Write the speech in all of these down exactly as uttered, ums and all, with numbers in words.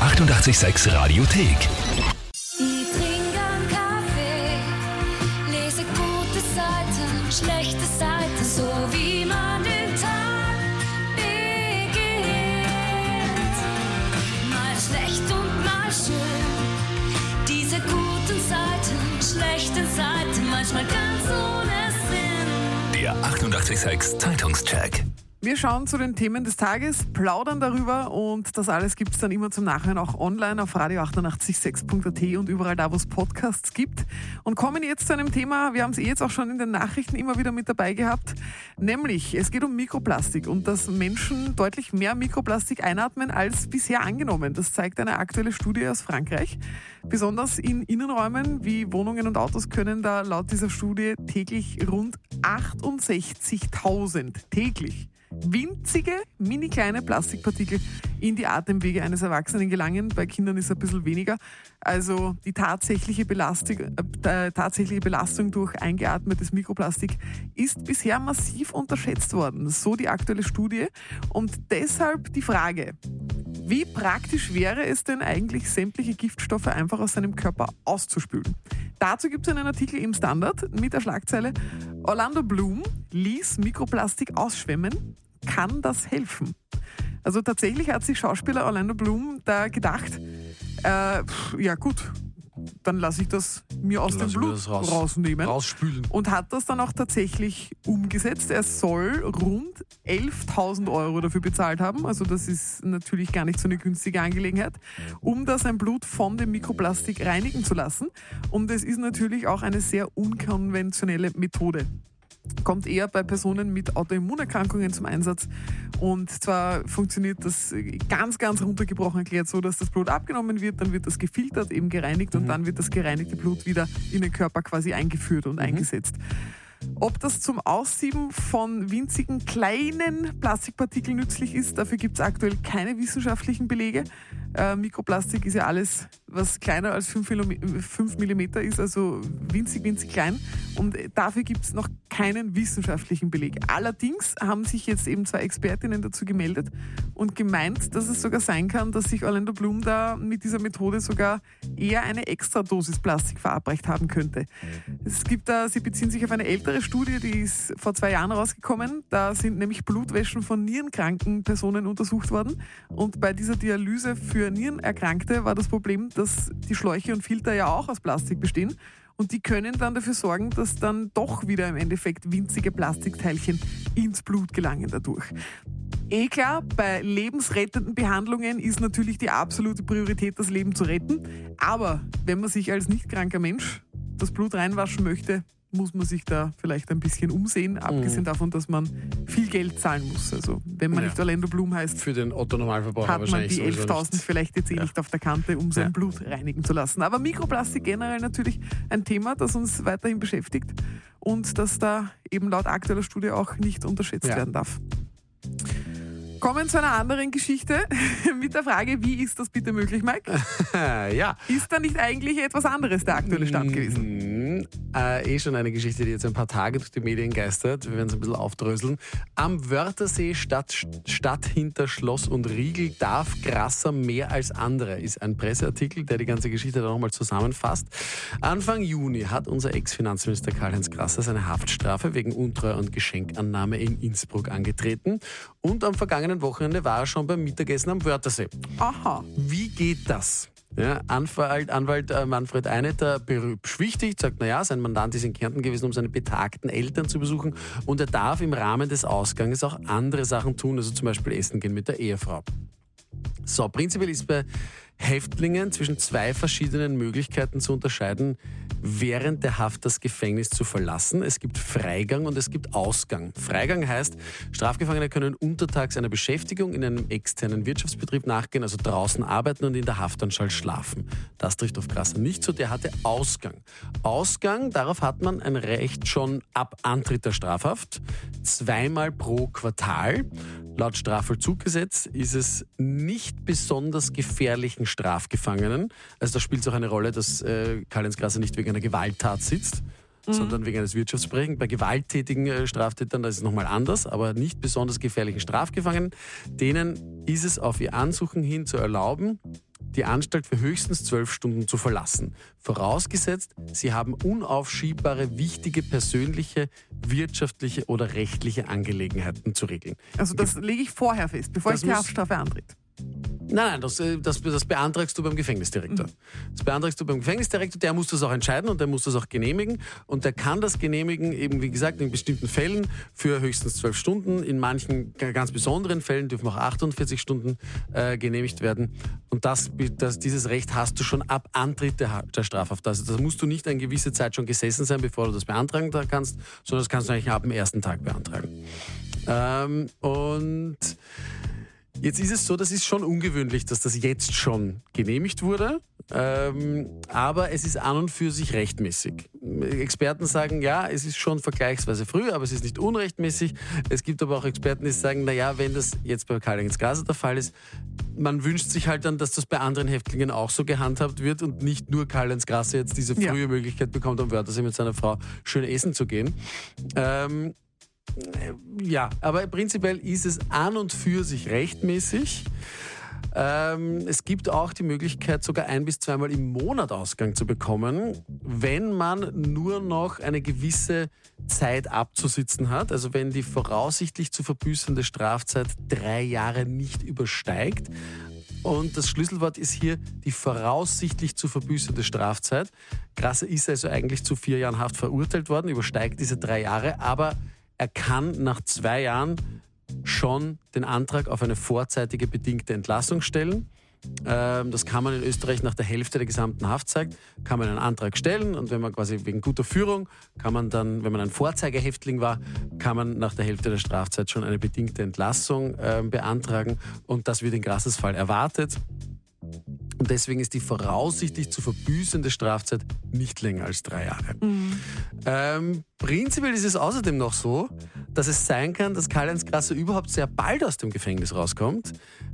achtundachtzig Komma sechs Radiothek. Ich trinke einen Kaffee, lese gute Seiten, schlechte Seiten, so wie man den Tag beginnt. Mal schlecht und mal schön, diese guten Seiten, schlechten Seiten, manchmal ganz ohne Sinn. Der achtundachtzig Komma sechs Zeitungscheck. Wir schauen zu den Themen des Tages, plaudern darüber und das alles gibt es dann immer zum Nachhören auch online auf radio achtundachtzig Komma sechs Punkt a t und überall da, wo es Podcasts gibt. Und kommen jetzt zu einem Thema, wir haben es eh jetzt auch schon in den Nachrichten immer wieder mit dabei gehabt, nämlich es geht um Mikroplastik und dass Menschen deutlich mehr Mikroplastik einatmen als bisher angenommen. Das zeigt eine aktuelle Studie aus Frankreich. Besonders in Innenräumen wie Wohnungen und Autos können da laut dieser Studie täglich rund achtundsechzigtausend täglich winzige, mini kleine Plastikpartikel in die Atemwege eines Erwachsenen gelangen. Bei Kindern ist es ein bisschen weniger. Also die tatsächliche Belastung, äh, tatsächliche Belastung durch eingeatmetes Mikroplastik ist bisher massiv unterschätzt worden. So die aktuelle Studie. Und deshalb die Frage: Wie praktisch wäre es denn eigentlich, sämtliche Giftstoffe einfach aus seinem Körper auszuspülen? Dazu gibt es einen Artikel im Standard mit der Schlagzeile: Orlando Bloom ließ Mikroplastik ausschwemmen. Kann das helfen? Also tatsächlich hat sich Schauspieler Orlando Bloom da gedacht, äh, pff, ja gut, dann lasse ich das mir aus dem Blut raus, rausnehmen. Rausspülen. Und hat das dann auch tatsächlich umgesetzt. Er soll rund elftausend Euro dafür bezahlt haben. Also das ist natürlich gar nicht so eine günstige Angelegenheit, um da sein Blut von dem Mikroplastik reinigen zu lassen. Und es ist natürlich auch eine sehr unkonventionelle Methode. Kommt eher bei Personen mit Autoimmunerkrankungen zum Einsatz. Und zwar funktioniert das ganz, ganz runtergebrochen erklärt so, dass das Blut abgenommen wird, dann wird das gefiltert, eben gereinigt mhm. und dann wird das gereinigte Blut wieder in den Körper quasi eingeführt und mhm. eingesetzt. Ob das zum Aussieben von winzigen kleinen Plastikpartikeln nützlich ist, dafür gibt es aktuell keine wissenschaftlichen Belege. Äh, Mikroplastik ist ja alles, was kleiner als fünf Millimeter ist, also winzig, winzig klein. Und dafür gibt es noch keinen wissenschaftlichen Beleg. Allerdings haben sich jetzt eben zwei Expertinnen dazu gemeldet und gemeint, dass es sogar sein kann, dass sich Orlando Bloom da mit dieser Methode sogar eher eine Extradosis Plastik verabreicht haben könnte. Es gibt da, sie beziehen sich auf eine ältere Studie, die ist vor zwei Jahren rausgekommen. Da sind nämlich Blutwäschen von nierenkranken Personen untersucht worden. Und bei dieser Dialyse für Nierenerkrankte war das Problem, dass die Schläuche und Filter ja auch aus Plastik bestehen. Und die können dann dafür sorgen, dass dann doch wieder im Endeffekt winzige Plastikteilchen ins Blut gelangen dadurch. Eh klar, bei lebensrettenden Behandlungen ist natürlich die absolute Priorität, das Leben zu retten. Aber wenn man sich als nicht kranker Mensch das Blut reinwaschen möchte, muss man sich da vielleicht ein bisschen umsehen, mhm. abgesehen davon, dass man viel Geld zahlen muss. Also wenn man ja. nicht Orlando Bloom heißt, für den Otto-Normalverbraucher hat man wahrscheinlich die elftausend vielleicht jetzt eh ja. nicht auf der Kante, um sein ja. Blut reinigen zu lassen. Aber Mikroplastik generell natürlich ein Thema, das uns weiterhin beschäftigt und das da eben laut aktueller Studie auch nicht unterschätzt ja. werden darf. Kommen zu einer anderen Geschichte mit der Frage, wie ist das bitte möglich, Mike? ja. Ist da nicht eigentlich etwas anderes der aktuelle Stand gewesen? Äh, eh schon eine Geschichte, die jetzt ein paar Tage durch die Medien geistert. Wir werden es ein bisschen aufdröseln. Am Wörthersee Stadt, Stadt hinter Schloss und Riegel darf krasser mehr als andere, ist ein Presseartikel, der die ganze Geschichte da nochmal zusammenfasst. Anfang Juni hat unser Ex-Finanzminister Karl-Heinz Grasser seine Haftstrafe wegen Untreue und Geschenkannahme in Innsbruck angetreten. Und am vergangenen Wochenende war er schon beim Mittagessen am Wörthersee. Aha. Wie geht das? Ja, Anwalt, Anwalt äh, Manfred Einetter beschwichtigt, sagt, naja, sein Mandant ist in Kärnten gewesen, um seine betagten Eltern zu besuchen und er darf im Rahmen des Ausganges auch andere Sachen tun, also zum Beispiel essen gehen mit der Ehefrau. So, prinzipiell ist bei Häftlingen zwischen zwei verschiedenen Möglichkeiten zu unterscheiden, während der Haft das Gefängnis zu verlassen. Es gibt Freigang und es gibt Ausgang. Freigang heißt, Strafgefangene können untertags einer Beschäftigung in einem externen Wirtschaftsbetrieb nachgehen, also draußen arbeiten und in der Haftanstalt schlafen. Das trifft auf Grasser nicht zu, der hatte Ausgang. Ausgang, darauf hat man ein Recht schon ab Antritt der Strafhaft, zweimal pro Quartal. Laut Strafvollzuggesetz ist es nicht besonders gefährlichen Strafgefangenen, also da spielt es auch eine Rolle, dass äh, Karl-Heinz Grasser nicht wegen einer Gewalttat sitzt, mhm. sondern wegen eines Wirtschaftsverbrechens. Bei gewalttätigen äh, Straftätern, da ist es nochmal anders, aber nicht besonders gefährlichen Strafgefangenen, denen ist es auf ihr Ansuchen hin zu erlauben, die Anstalt für höchstens zwölf Stunden zu verlassen. Vorausgesetzt, sie haben unaufschiebbare, wichtige persönliche, wirtschaftliche oder rechtliche Angelegenheiten zu regeln. Also das lege ich vorher fest, bevor Das ich die muss- Haftstrafe antritt. Nein, nein, das, äh, das, das beantragst du beim Gefängnisdirektor. Das beantragst du beim Gefängnisdirektor, der muss das auch entscheiden und der muss das auch genehmigen. Und der kann das genehmigen, eben wie gesagt, in bestimmten Fällen für höchstens zwölf Stunden. In manchen g- ganz besonderen Fällen dürfen auch achtundvierzig Stunden äh, genehmigt werden. Und das, das, dieses Recht hast du schon ab Antritt der, Ha- der Strafhaft. Also da musst du nicht eine gewisse Zeit schon gesessen sein, bevor du das beantragen da kannst, sondern das kannst du eigentlich ab dem ersten Tag beantragen. Ähm, und jetzt ist es so, das ist schon ungewöhnlich, dass das jetzt schon genehmigt wurde, ähm, aber es ist an und für sich rechtmäßig. Experten sagen, ja, es ist schon vergleichsweise früh, aber es ist nicht unrechtmäßig. Es gibt aber auch Experten, die sagen, naja, wenn das jetzt bei Karl-Heinz Graser der Fall ist, man wünscht sich halt dann, dass das bei anderen Häftlingen auch so gehandhabt wird und nicht nur Karl-Heinz Graser jetzt diese Ja. frühe Möglichkeit bekommt, am Wörthersee mit seiner Frau schön essen zu gehen. Ähm, Ja, aber prinzipiell ist es an und für sich rechtmäßig. Ähm, es gibt auch die Möglichkeit, sogar ein- bis zweimal im Monat Ausgang zu bekommen, wenn man nur noch eine gewisse Zeit abzusitzen hat. Also wenn die voraussichtlich zu verbüßende Strafzeit drei Jahre nicht übersteigt. Und das Schlüsselwort ist hier die voraussichtlich zu verbüßende Strafzeit. Grasse ist also eigentlich zu vier Jahren Haft verurteilt worden, übersteigt diese drei Jahre, aber er kann nach zwei Jahren schon den Antrag auf eine vorzeitige bedingte Entlassung stellen. Ähm, das kann man in Österreich nach der Hälfte der gesamten Haftzeit, kann man einen Antrag stellen und wenn man quasi wegen guter Führung, kann man dann, wenn man ein Vorzeigehäftling war, kann man nach der Hälfte der Strafzeit schon eine bedingte Entlassung ähm, beantragen und das wird in Grasses Fall erwartet. Und deswegen ist die voraussichtlich zu verbüßende Strafzeit nicht länger als drei Jahre. Mhm. Ähm, prinzipiell ist es außerdem noch so, dass es sein kann, dass Karl-Heinz Graser überhaupt sehr bald aus dem Gefängnis rauskommt,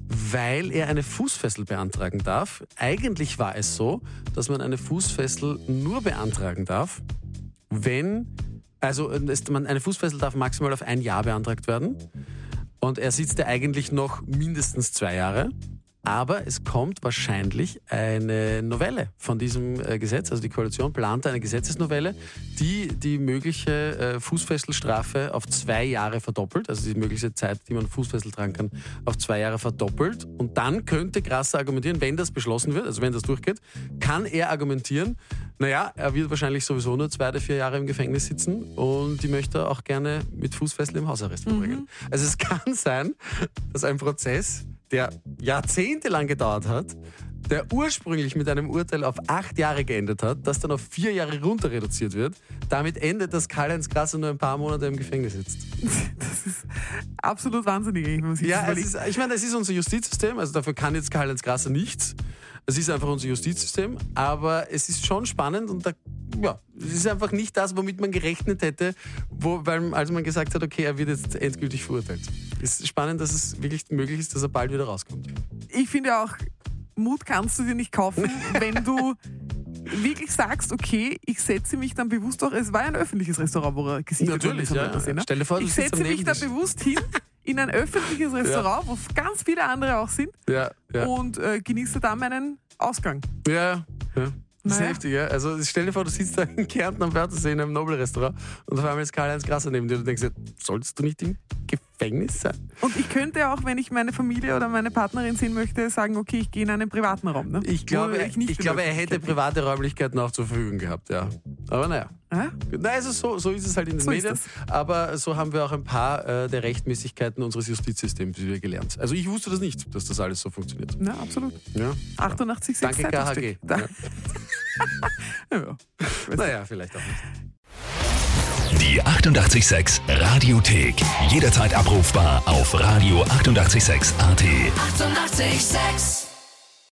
weil er eine Fußfessel beantragen darf. Eigentlich war es so, dass man eine Fußfessel nur beantragen darf, wenn, also es, man, eine Fußfessel darf maximal auf ein Jahr beantragt werden. Und er sitzt ja eigentlich noch mindestens zwei Jahre. Aber es kommt wahrscheinlich eine Novelle von diesem äh, Gesetz. Also die Koalition plant eine Gesetzesnovelle, die die mögliche äh, Fußfesselstrafe auf zwei Jahre verdoppelt. Also die mögliche Zeit, die man Fußfessel tragen kann, auf zwei Jahre verdoppelt. Und dann könnte Graser argumentieren, wenn das beschlossen wird, also wenn das durchgeht, kann er argumentieren, naja, er wird wahrscheinlich sowieso nur zwei oder vier Jahre im Gefängnis sitzen und die möchte er auch gerne mit Fußfessel im Hausarrest verbringen. Mhm. Also es kann sein, dass ein Prozess, der jahrzehntelang gedauert hat, der ursprünglich mit einem Urteil auf acht Jahre geendet hat, das dann auf vier Jahre runter reduziert wird. Damit endet, dass Karl-Heinz Graser nur ein paar Monate im Gefängnis sitzt. Das ist absolut wahnsinnig, wenn man sich Ja, das es überlegt. ist, ich meine, es ist unser Justizsystem, also dafür kann jetzt Karl-Heinz Graser nichts. Es ist einfach unser Justizsystem, aber es ist schon spannend und da, ja, es ist einfach nicht das, womit man gerechnet hätte, wo, weil, als man gesagt hat, okay, er wird jetzt endgültig verurteilt. Es ist spannend, dass es wirklich möglich ist, dass er bald wieder rauskommt. Ich finde auch, Mut kannst du dir nicht kaufen, wenn du wirklich sagst, okay, ich setze mich dann bewusst auch, es war ja ein öffentliches Restaurant, wo er gesichtet Natürlich, worden ist. am ja. Wörthersee, ne? Stell dir vor, du ich sitzt am setze mich da Nebentisch. bewusst hin in ein öffentliches Restaurant, wo ganz viele andere auch sind Ja, ja. und äh, genieße da meinen Ausgang. Ja, ja. Das ist Naja. heftig, ja. Also stell dir vor, du sitzt da in Kärnten am Wörthersee in einem Nobel-Restaurant und auf einmal ist Karl-Heinz Graser neben dir und du denkst dir, sollst du nicht im Gefängnis sein? Und ich könnte auch, wenn ich meine Familie oder meine Partnerin sehen möchte, sagen, okay, ich gehe in einen privaten Raum. Ne? Ich glaube, Wo ich, nicht ich in glaube der er hätte Öffentlichkeit private Räumlichkeiten auch zur Verfügung gehabt, ja. Aber naja. bin. Ah? Nein, also so, so ist es halt in den So ist Medien. Aber so haben wir auch ein paar äh, der Rechtmäßigkeiten unseres Justizsystems wieder gelernt. Also ich wusste das nicht, dass das alles so funktioniert. Ja, absolut. Ja. achtundachtzig Komma sechs Danke K H G. Da- Ja. Ja. Naja, vielleicht auch nicht. Die achtundachtzig Komma sechs Radiothek. Jederzeit abrufbar auf radio achtundachtzig Komma sechs Punkt a t. Achtundachtzig Komma sechs